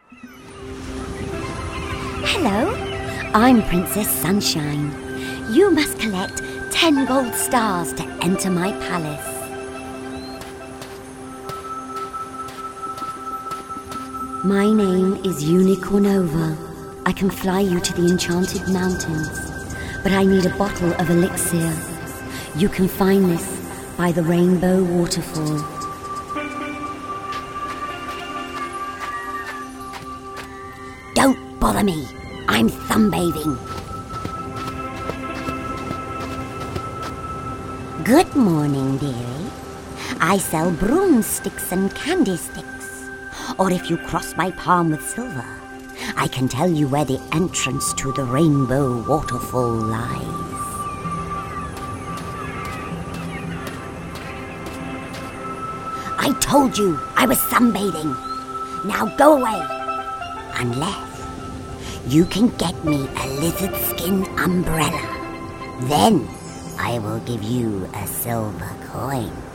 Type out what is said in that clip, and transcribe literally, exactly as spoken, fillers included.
Hello, I'm Princess Sunshine. You must collect ten gold stars to enter my palace. My name is Unicornova. I can fly you to the Enchanted Mountains, but I need a bottle of elixir. You can find this by the Rainbow Waterfall. Don't bother me. I'm sunbathing. Good morning, dearie. I sell broomsticks and candy sticks. Or if you cross my palm with silver, I can tell you where the entrance to the Rainbow Waterfall lies. I told you I was sunbathing. Now go away. Unless you can get me a lizard skin umbrella. Then I will give you a silver coin.